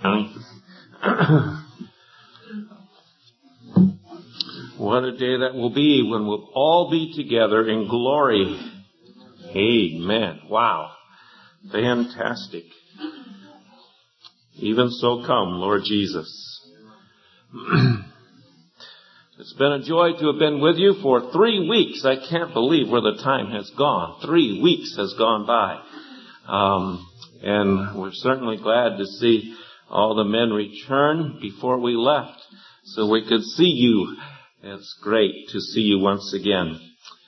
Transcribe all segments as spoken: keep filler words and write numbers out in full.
What a day that will be when we'll all be together in glory. Amen. Wow. Fantastic. Even so come, Lord Jesus. It's been a joy to have been with you for three weeks. I can't believe where the time has gone. Three weeks has gone by. Um, and we're certainly glad to see all the men return before we left so we could see you. It's great to see you once again.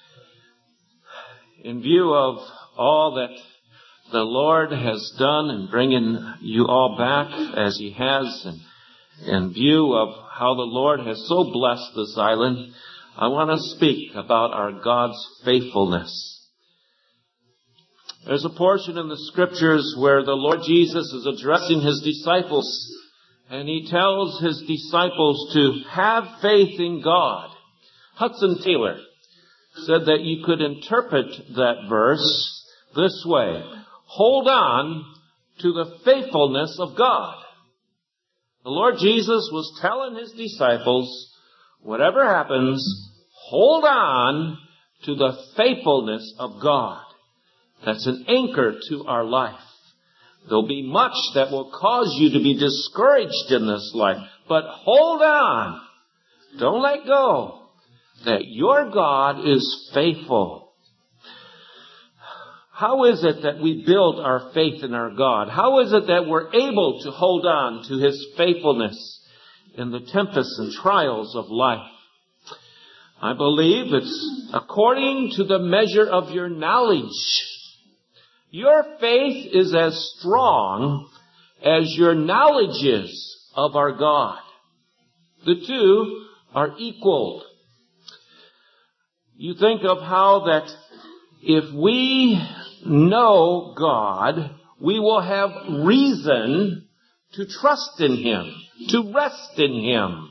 In view of all that the Lord has done in bringing you all back as He has, and in view of how the Lord has so blessed this island, I want to speak about our God's faithfulness. There's a portion in the Scriptures where the Lord Jesus is addressing His disciples, and He tells His disciples to have faith in God. Hudson Taylor said that you could interpret that verse this way: hold on to the faithfulness of God. The Lord Jesus was telling His disciples, whatever happens, hold on to the faithfulness of God. That's an anchor to our life. There'll be much that will cause you to be discouraged in this life, but hold on. Don't let go. That your God is faithful. How is it that we build our faith in our God? How is it that we're able to hold on to His faithfulness in the tempests and trials of life? I believe it's according to the measure of your knowledge. Your faith is as strong as your knowledge is of our God. The two are equal. You think of how that if we know God, we will have reason to trust in Him, to rest in Him.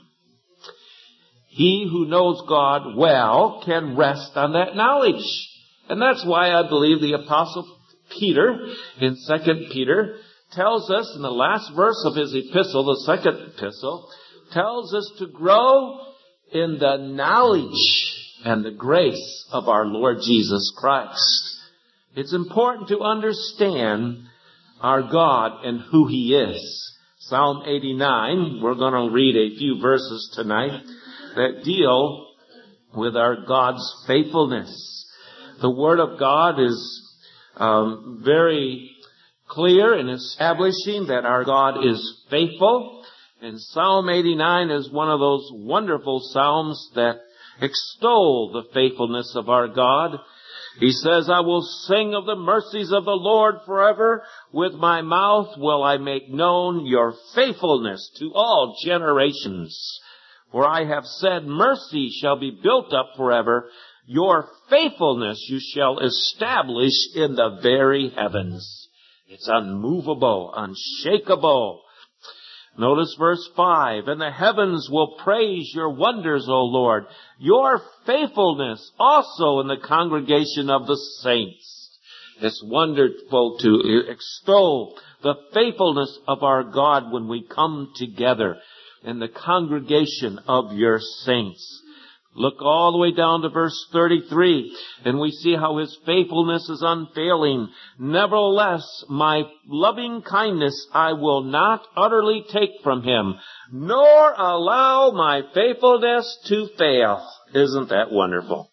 He who knows God well can rest on that knowledge. And that's why I believe the Apostle Peter, in Second Peter, tells us in the last verse of his epistle, the second epistle, tells us to grow in the knowledge and the grace of our Lord Jesus Christ. It's important to understand our God and who He is. Psalm eighty-nine, we're going to read a few verses tonight that deal with our God's faithfulness. The Word of God is um, very clear in establishing that our God is faithful. And Psalm eighty-nine is one of those wonderful psalms that extol the faithfulness of our God. He says, I will sing of the mercies of the Lord forever. With my mouth will I make known your faithfulness to all generations. For I have said, mercy shall be built up forever. Your faithfulness you shall establish in the very heavens. It's unmovable, unshakable. Notice verse five, and the heavens will praise your wonders, O Lord, your faithfulness also in the congregation of the saints. It's wonderful to extol the faithfulness of our God when we come together in the congregation of your saints. Look all the way down to verse thirty-three, and we see how His faithfulness is unfailing. Nevertheless, my loving kindness I will not utterly take from Him, nor allow my faithfulness to fail. Isn't that wonderful?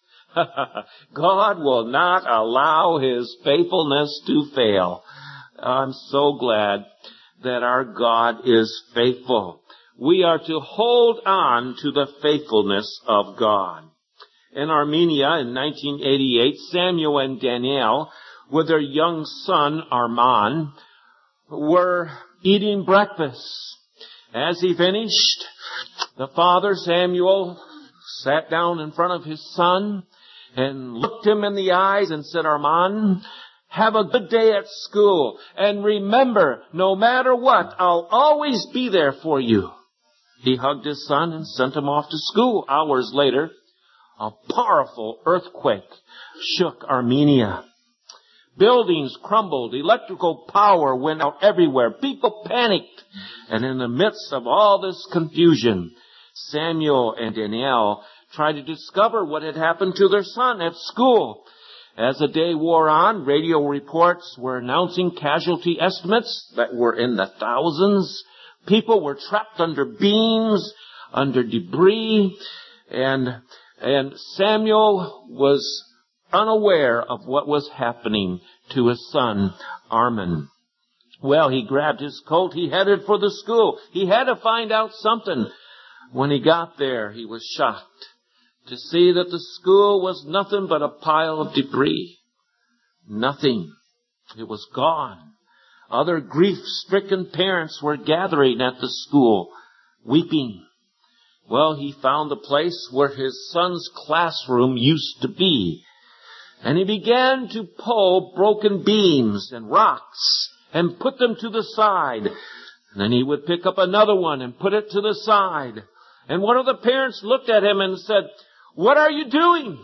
God will not allow His faithfulness to fail. I'm so glad that our God is faithful. We are to hold on to the faithfulness of God. In Armenia in nineteen eighty-eight, Samuel and Danielle, with their young son Arman, were eating breakfast. As he finished, the father, Samuel, sat down in front of his son and looked him in the eyes and said, Arman, have a good day at school. And remember, no matter what, I'll always be there for you. He hugged his son and sent him off to school. Hours later, a powerful earthquake shook Armenia. Buildings crumbled. Electrical power went out everywhere. People panicked. And in the midst of all this confusion, Samuel and Danielle tried to discover what had happened to their son at school. As the day wore on, radio reports were announcing casualty estimates that were in the thousands. People were trapped under beams, under debris, and and Samuel was unaware of what was happening to his son, Armin. Well, he grabbed his coat. He headed for the school. He had to find out something. When he got there, he was shocked to see that the school was nothing but a pile of debris. Nothing. It was gone. Other grief-stricken parents were gathering at the school, weeping. Well, he found the place where his son's classroom used to be. And he began to pull broken beams and rocks and put them to the side. And then he would pick up another one and put it to the side. And one of the parents looked at him and said, "What are you doing?"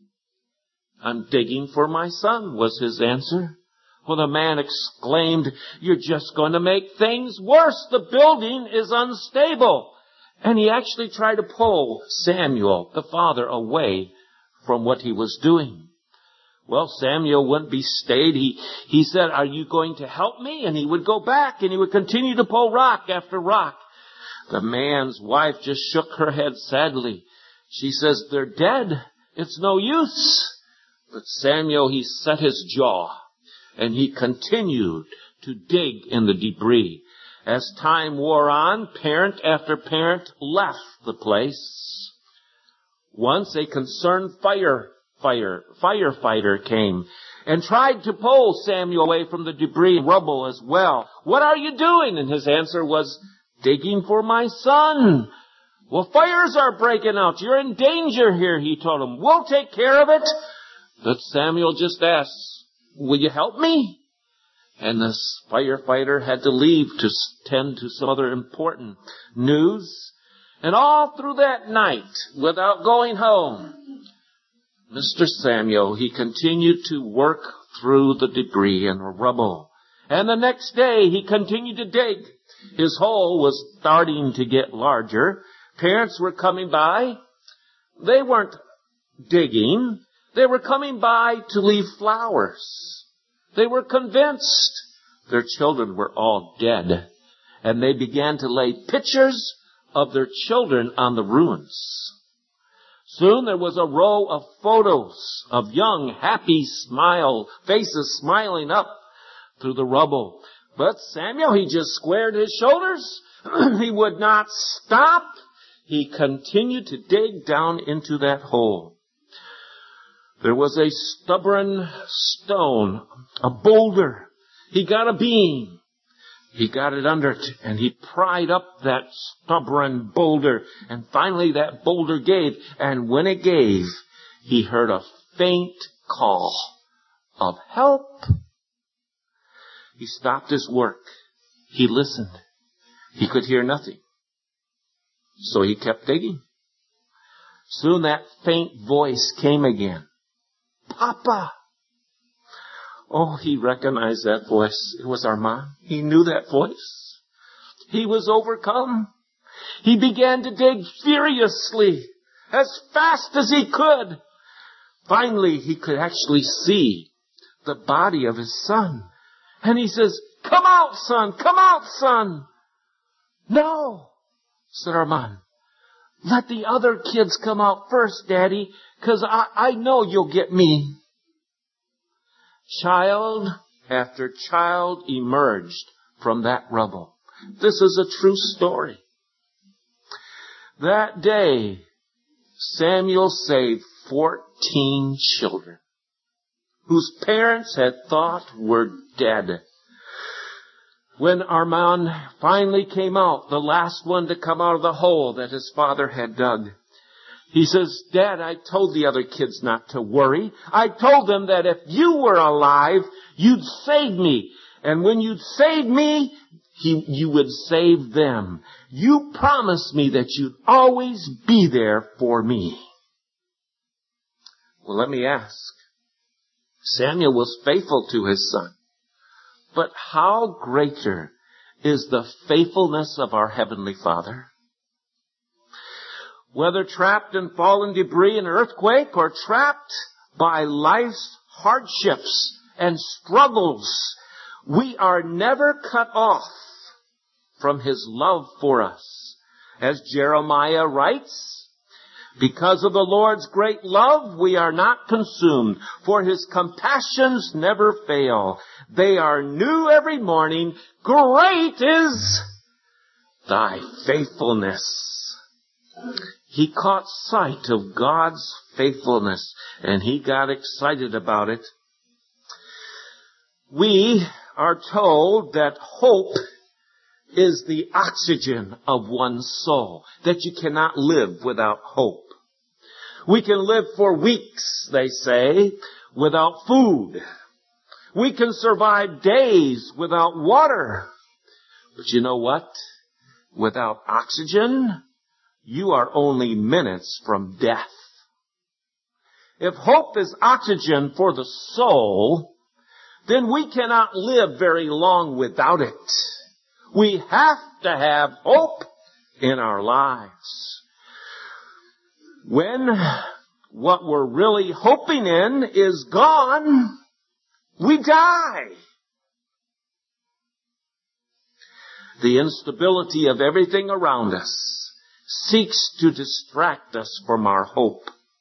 "I'm digging for my son," was his answer. Well, the man exclaimed, "You're just going to make things worse. The building is unstable." And he actually tried to pull Samuel, the father, away from what he was doing. Well, Samuel wouldn't be stayed. He, he said, "Are you going to help me?" And he would go back and he would continue to pull rock after rock. The man's wife just shook her head sadly. She says, "They're dead. It's no use." But Samuel, he set his jaw and he continued to dig in the debris. As time wore on, parent after parent left the place. Once a concerned fire, fire, firefighter came and tried to pull Samuel away from the debris and rubble as well. "What are you doing?" And his answer was, "Digging for my son." "Well, fires are breaking out. You're in danger here," he told him. "We'll take care of it." But Samuel just asked, "Will you help me?" And the firefighter had to leave to tend to some other important news. And all through that night, without going home, Mister Samuel, he continued to work through the debris and the rubble. And the next day, he continued to dig. His hole was starting to get larger. Parents were coming by. They weren't digging. They were coming by to leave flowers. They were convinced their children were all dead. And they began to lay pictures of their children on the ruins. Soon there was a row of photos of young, happy smile, faces smiling up through the rubble. But Samuel, he just squared his shoulders. He would not stop. He continued to dig down into that hole. There was a stubborn stone, a boulder. He got a beam. He got it under it, and he pried up that stubborn boulder. And finally that boulder gave. And when it gave, he heard a faint call of help. He stopped his work. He listened. He could hear nothing. So he kept digging. Soon that faint voice came again. "Papa." Oh, he recognized that voice. It was Armand. He knew that voice. He was overcome. He began to dig furiously, as fast as he could. Finally, he could actually see the body of his son. And he says, "Come out, son! Come out, son!" "No," said Armand. "Let the other kids come out first, Daddy, because I, I know you'll get me." Child after child emerged from that rubble. This is a true story. That day, Samuel saved fourteen children whose parents had thought were dead. When Armand finally came out, the last one to come out of the hole that his father had dug, he says, "Dad, I told the other kids not to worry. I told them that if you were alive, you'd save me. And when you'd save me, he, you would save them. You promised me that you'd always be there for me." Well, let me ask, Samuel was faithful to his son. But how greater is the faithfulness of our Heavenly Father? Whether trapped in fallen debris and earthquake or trapped by life's hardships and struggles, we are never cut off from His love for us. As Jeremiah writes, because of the Lord's great love, we are not consumed, for His compassions never fail. They are new every morning. Great is thy faithfulness. He caught sight of God's faithfulness, and he got excited about it. We are told that hope is the oxygen of one's soul, that you cannot live without hope. We can live for weeks, they say, without food. We can survive days without water. But you know what? Without oxygen, you are only minutes from death. If hope is oxygen for the soul, then we cannot live very long without it. We have to have hope in our lives. When what we're really hoping in is gone, we die. The instability of everything around us seeks to distract us from our hope.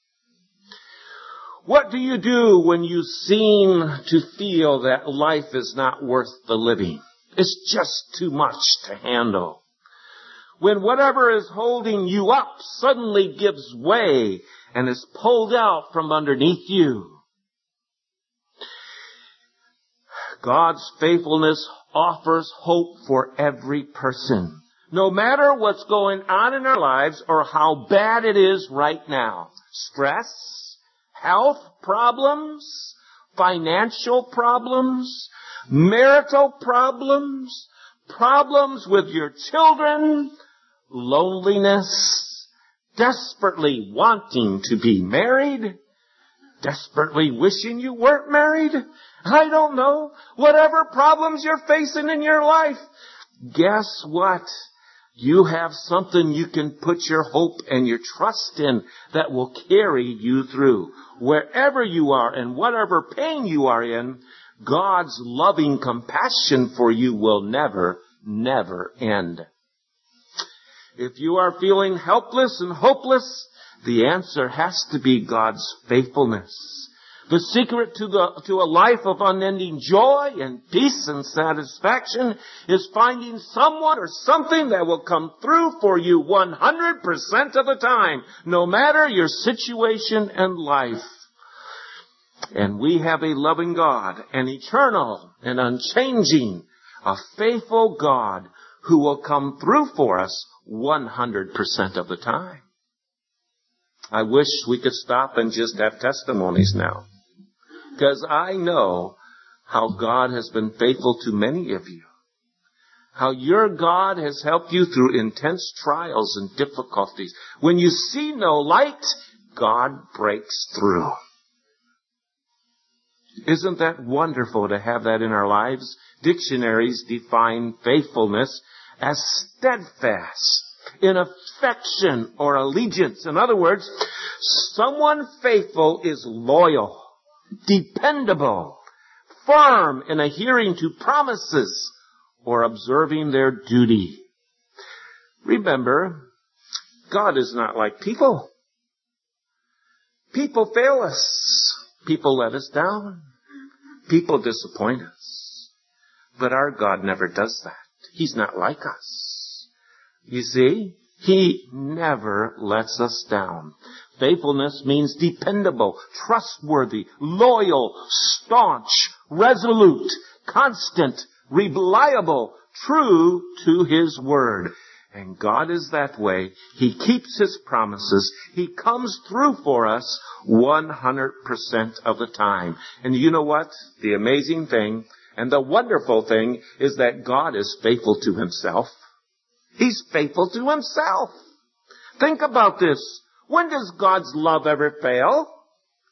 What do you do when you seem to feel that life is not worth the living? It's just too much to handle. When whatever is holding you up suddenly gives way and is pulled out from underneath you. God's faithfulness offers hope for every person, no matter what's going on in our lives or how bad it is right now. Stress, health problems, financial problems, marital problems, problems with your children, loneliness, desperately wanting to be married, desperately wishing you weren't married. I don't know. Whatever problems you're facing in your life, guess what? You have something you can put your hope and your trust in that will carry you through. Wherever you are and whatever pain you are in, God's loving compassion for you will never, never end. If you are feeling helpless and hopeless, the answer has to be God's faithfulness. The secret to the to a life of unending joy and peace and satisfaction is finding someone or something that will come through for you one hundred percent of the time, no matter your situation and life. And we have a loving God, an eternal and unchanging, a faithful God who will come through for us one hundred percent of the time. I wish we could stop and just have testimonies now, because I know how God has been faithful to many of you. How your God has helped you through intense trials and difficulties. When you see no light, God breaks through. Isn't that wonderful to have that in our lives? Dictionaries define faithfulness as steadfast in affection or allegiance. In other words, someone faithful is loyal, dependable, firm in adhering to promises or observing their duty. Remember, God is not like people. People fail us. People let us down. People disappoint us. But our God never does that. He's not like us. You see, He never lets us down. Faithfulness means dependable, trustworthy, loyal, staunch, resolute, constant, reliable, true to His word. And God is that way. He keeps His promises. He comes through for us one hundred percent of the time. And you know what? The amazing thing and the wonderful thing is that God is faithful to Himself. He's faithful to Himself. Think about this. When does God's love ever fail?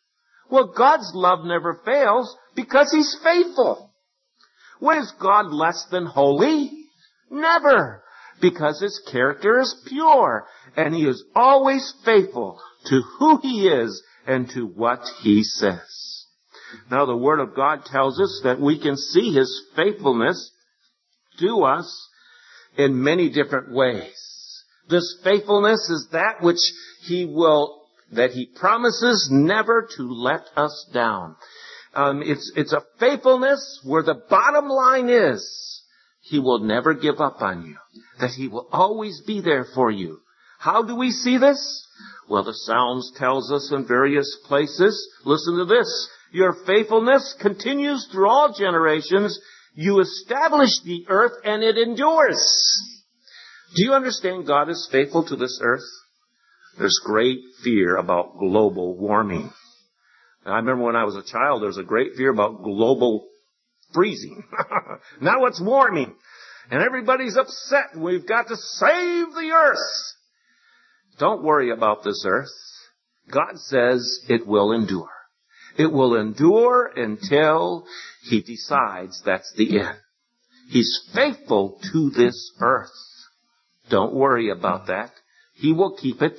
Well, God's love never fails because He's faithful. When is God less than holy? Never. Because His character is pure, and He is always faithful to who He is and to what He says. Now, the Word of God tells us that we can see His faithfulness to us in many different ways. This faithfulness is that which He will, that He promises never to let us down. Um, it's, it's a faithfulness where the bottom line is He will never give up on you. That He will always be there for you. How do we see this? Well, the Psalms tells us in various places. Listen to this. Your faithfulness continues through all generations. You establish the earth and it endures. Do you understand God is faithful to this earth? There's great fear about global warming. I remember when I was a child, there was a great fear about global freezing. Now it's warming. And everybody's upset. We've got to save the earth. Don't worry about this earth. God says it will endure. It will endure until He decides that's the end. He's faithful to this earth. Don't worry about that. He will keep it.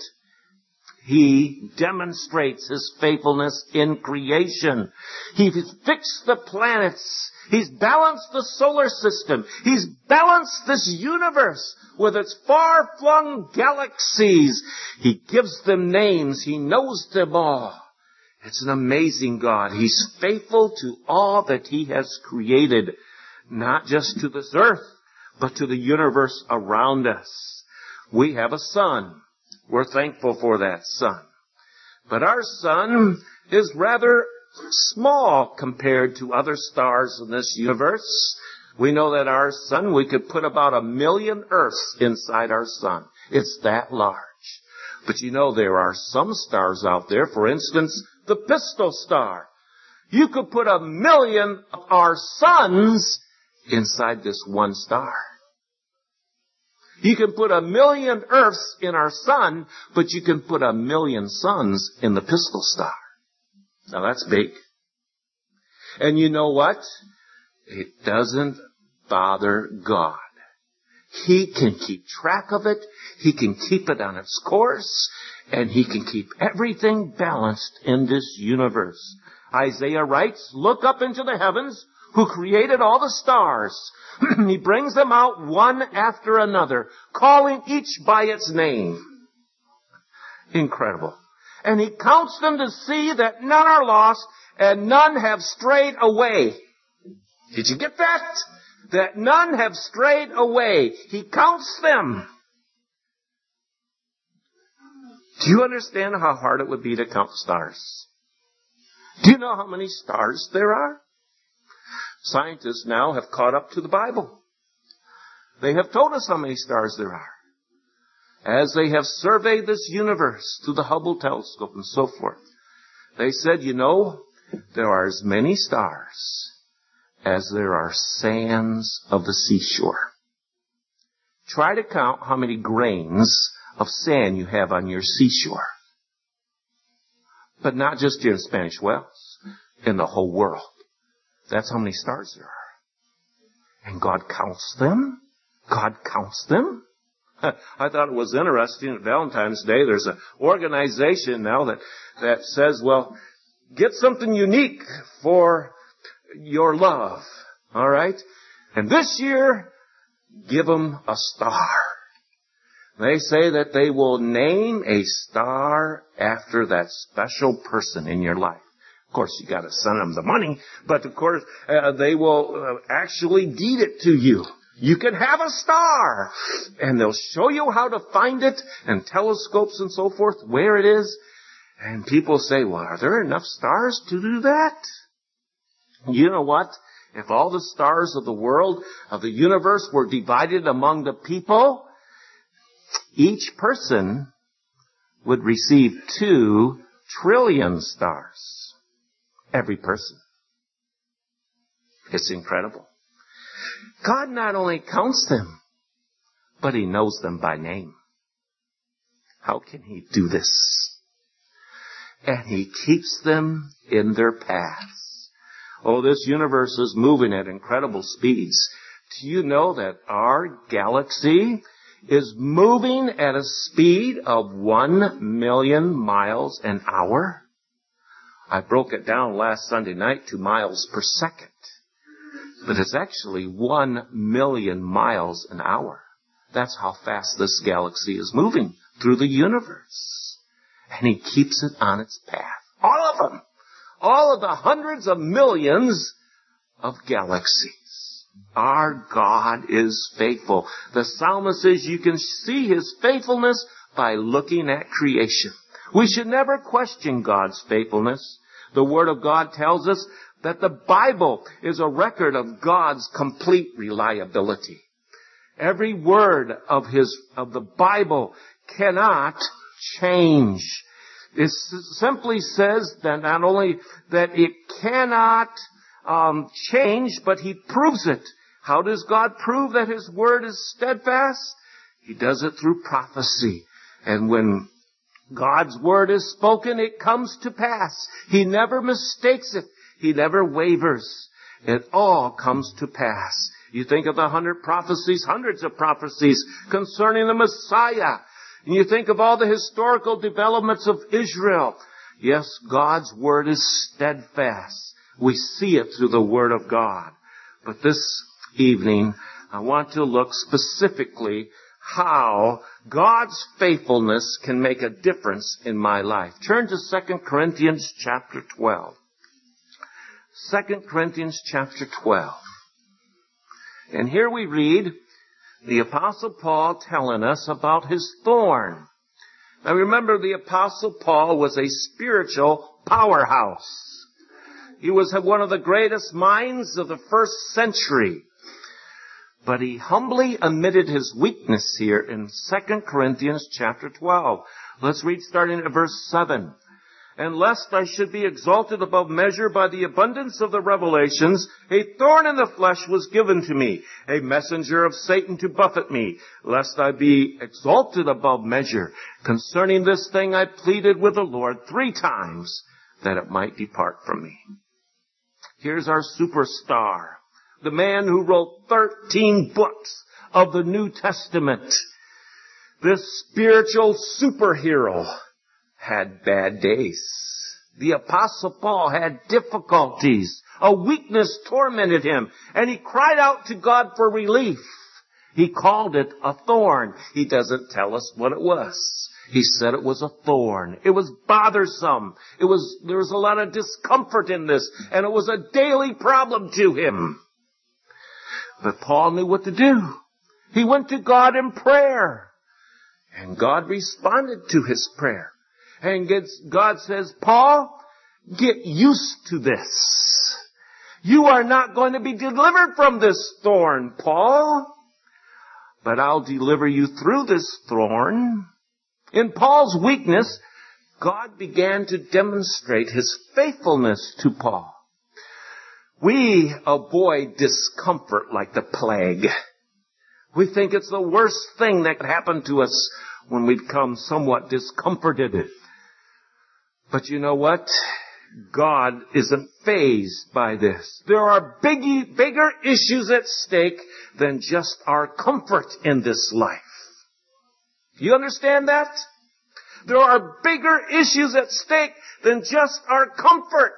He demonstrates His faithfulness in creation. He's fixed the planets. He's balanced the solar system. He's balanced this universe with its far-flung galaxies. He gives them names. He knows them all. It's an amazing God. He's faithful to all that He has created, not just to this earth, but to the universe around us. We have a sun. We're thankful for that sun. But our sun is rather small compared to other stars in this universe. We know that our sun, we could put about a million Earths inside our sun. It's that large. But you know, there are some stars out there, for instance, the Pistol Star. You could put a million of our suns inside this one star. You can put a million Earths in our sun, but you can put a million suns in the Pistol Star. Now that's big. And you know what? It doesn't bother God. He can keep track of it. He can keep it on its course. And He can keep everything balanced in this universe. Isaiah writes, look up into the heavens, who created all the stars. He brings them out one after another, calling each by its name. Incredible. And He counts them to see that none are lost and none have strayed away. Did you get that? That none have strayed away. He counts them. Do you understand how hard it would be to count stars? Do you know how many stars there are? Scientists now have caught up to the Bible. They have told us how many stars there are. As they have surveyed this universe through the Hubble telescope and so forth, they said, you know, there are as many stars as there are sands of the seashore. Try to count how many grains of sand you have on your seashore. But not just here in Spanish Wells, in the whole world. That's how many stars there are. And God counts them. God counts them. I thought it was interesting at Valentine's Day, there's an organization now that, that says, well, get something unique for your love. All right? And this year, give them a star. They say that they will name a star after that special person in your life. Of course, you got to send them the money, but of course, uh, they will uh, actually deed it to you. You can have a star, and they'll show you how to find it, and telescopes and so forth, where it is. And people say, well, are there enough stars to do that? You know what? If all the stars of the world, of the universe, were divided among the people, each person would receive two trillion stars. Every person. It's incredible. God not only counts them, but He knows them by name. How can He do this? and He keeps them in their paths. Oh, this universe is moving at incredible speeds. Do you know that our galaxy is moving at a speed of one million miles an hour? I broke it down last Sunday night to miles per second. But it's actually one million miles an hour. That's how fast this galaxy is moving through the universe. And He keeps it on its path. All of them. All of the hundreds of millions of galaxies. Our God is faithful. The psalmist says you can see His faithfulness by looking at creation. We should never question God's faithfulness. The Word of God tells us that the Bible is a record of God's complete reliability. Every word of His, of the Bible cannot change. It simply says that not only that it cannot um, change, but He proves it. How does God prove that His Word is steadfast? He does it through prophecy. And when God's Word is spoken, it comes to pass. He never mistakes it. He never wavers. It all comes to pass. You think of the hundred prophecies, hundreds of prophecies concerning the Messiah. And you think of all the historical developments of Israel. Yes, God's Word is steadfast. We see it through the Word of God. But this evening, I want to look specifically how God's faithfulness can make a difference in my life. Turn to Second Corinthians chapter twelve. Second Corinthians chapter twelve. And here we read the Apostle Paul telling us about his thorn. Now remember, the Apostle Paul was a spiritual powerhouse. He was one of the greatest minds of the first century. But he humbly admitted his weakness here in Second Corinthians chapter twelve. Let's read starting at verse seven. And lest I should be exalted above measure by the abundance of the revelations, a thorn in the flesh was given to me, a messenger of Satan to buffet me, lest I be exalted above measure. Concerning this thing I pleaded with the Lord three times, that it might depart from me. Here's our superstar, the man who wrote thirteen books of the New Testament. This spiritual superhero had bad days. The Apostle Paul had difficulties. A weakness tormented him, and he cried out to God for relief. He called it a thorn. He doesn't tell us what it was. He said it was a thorn. It was bothersome. It was, there was a lot of discomfort in this, and it was a daily problem to him. But Paul knew what to do. He went to God in prayer, and God responded to his prayer. And God says, Paul, get used to this. You are not going to be delivered from this thorn, Paul. But I'll deliver you through this thorn. In Paul's weakness, God began to demonstrate His faithfulness to Paul. We avoid discomfort like the plague. We think it's the worst thing that could happen to us when we become somewhat discomforted. But you know what? God isn't fazed by this. There are biggie, bigger issues at stake than just our comfort in this life. You understand that? There are bigger issues at stake than just our comfort.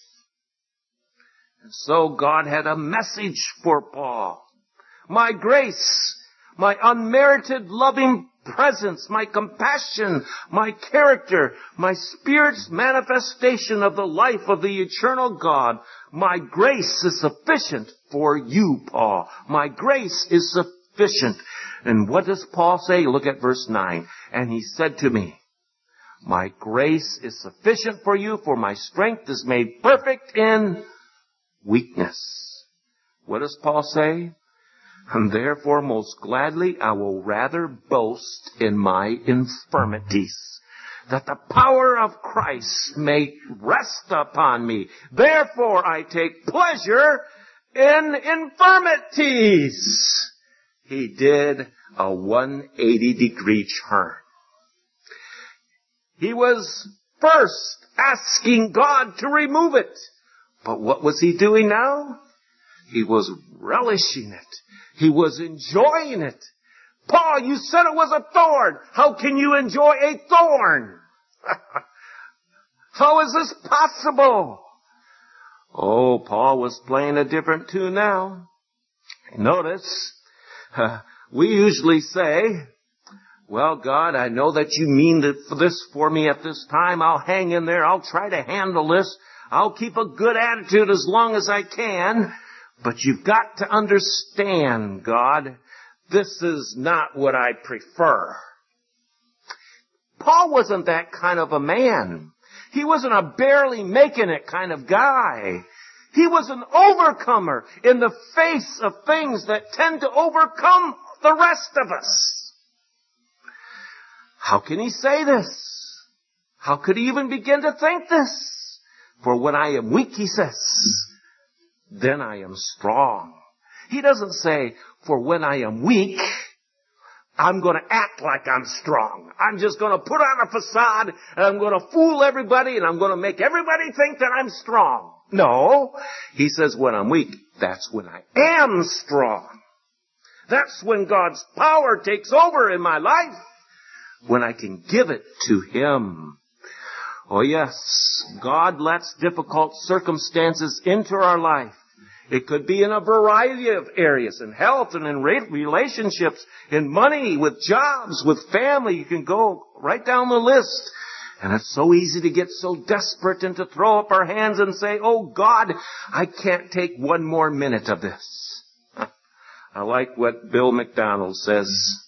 And so God had a message for Paul. My grace, my unmerited loving presence, my compassion, my character, my Spirit's manifestation of the life of the eternal God. My grace is sufficient for you, Paul. My grace is sufficient. And what does Paul say? Look at verse nine. And he said to me, my grace is sufficient for you, for my strength is made perfect in weakness. What does Paul say? And therefore most gladly I will rather boast in my infirmities, that the power of Christ may rest upon me. Therefore I take pleasure in infirmities. He did a one hundred eighty degree turn. He was first asking God to remove it. But what was he doing now? He was relishing it. He was enjoying it. Paul, you said it was a thorn. How can you enjoy a thorn? How is this possible? Oh, Paul was playing a different tune now. Notice, uh, we usually say, well, God, I know that you mean this for me at this time. I'll hang in there. I'll try to handle this. I'll keep a good attitude as long as I can. But you've got to understand, God, this is not what I prefer. Paul wasn't that kind of a man. He wasn't a barely making it kind of guy. He was an overcomer in the face of things that tend to overcome the rest of us. How can he say this? How could he even begin to think this? For when I am weak, he says, then I am strong. He doesn't say, for when I am weak, I'm going to act like I'm strong. I'm just going to put on a facade, and I'm going to fool everybody, and I'm going to make everybody think that I'm strong. No. He says, when I'm weak, that's when I am strong. That's when God's power takes over in my life. When I can give it to Him. Oh yes, God lets difficult circumstances into our life. It could be in a variety of areas, in health and in relationships, in money, with jobs, with family. You can go right down the list. And it's so easy to get so desperate and to throw up our hands and say, oh God, I can't take one more minute of this. I like what Bill McDonald says.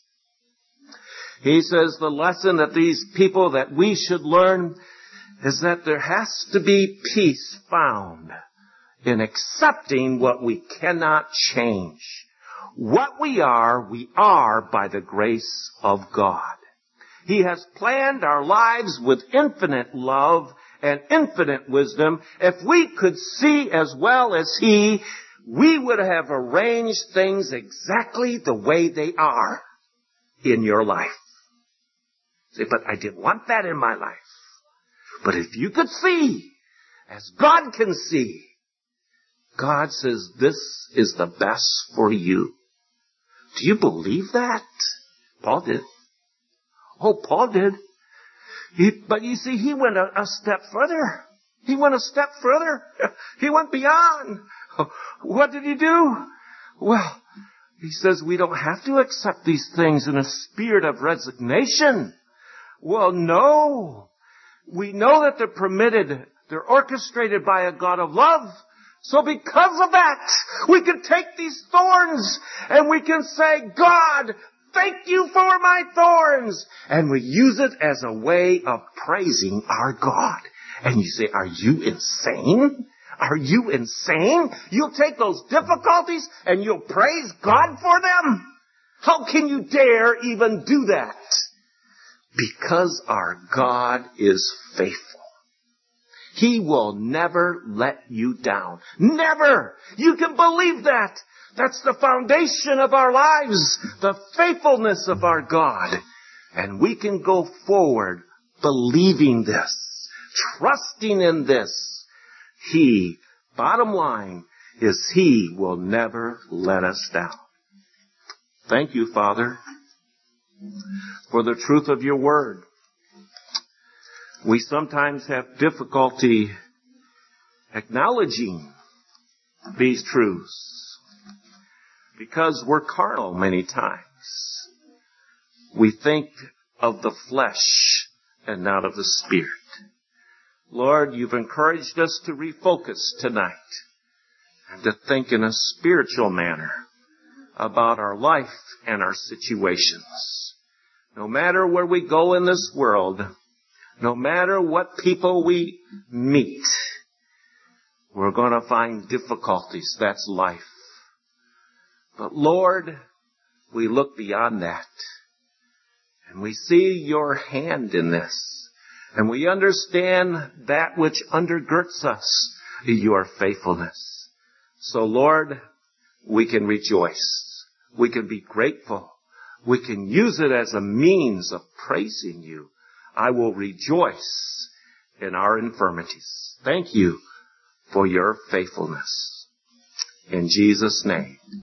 He says the lesson that these people that we should learn is that there has to be peace found in accepting what we cannot change. What we are, we are by the grace of God. He has planned our lives with infinite love and infinite wisdom. If we could see as well as He, we would have arranged things exactly the way they are in your life. Say, but I didn't want that in my life. But if you could see, as God can see, God says this is the best for you. Do you believe that? Paul did. Oh, Paul did. He, but you see, he went a, a step further. He went a step further. He went beyond. What did he do? Well, he says we don't have to accept these things in a spirit of resignation. Well, no. We know that they're permitted. They're orchestrated by a God of love. So because of that, we can take these thorns and we can say, God, thank you for my thorns. And we use it as a way of praising our God. And you say, are you insane? Are you insane? You'll take those difficulties and you'll praise God for them? How can you dare even do that? Because our God is faithful. He will never let you down. Never! You can believe that. That's the foundation of our lives. The faithfulness of our God. And we can go forward believing this. Trusting in this. He, bottom line, is He will never let us down. Thank you, Father, for the truth of your word. We sometimes have difficulty acknowledging these truths because we're carnal many times. We think of the flesh and not of the Spirit. Lord, you've encouraged us to refocus tonight and to think in a spiritual manner about our life and our situations. No matter where we go in this world, no matter what people we meet, we're going to find difficulties. That's life. But Lord, we look beyond that. And we see your hand in this. And we understand that which undergirds us, your faithfulness. So Lord, we can rejoice. We can be grateful. We can use it as a means of praising you. I will rejoice in our infirmities. Thank you for your faithfulness. In Jesus' name.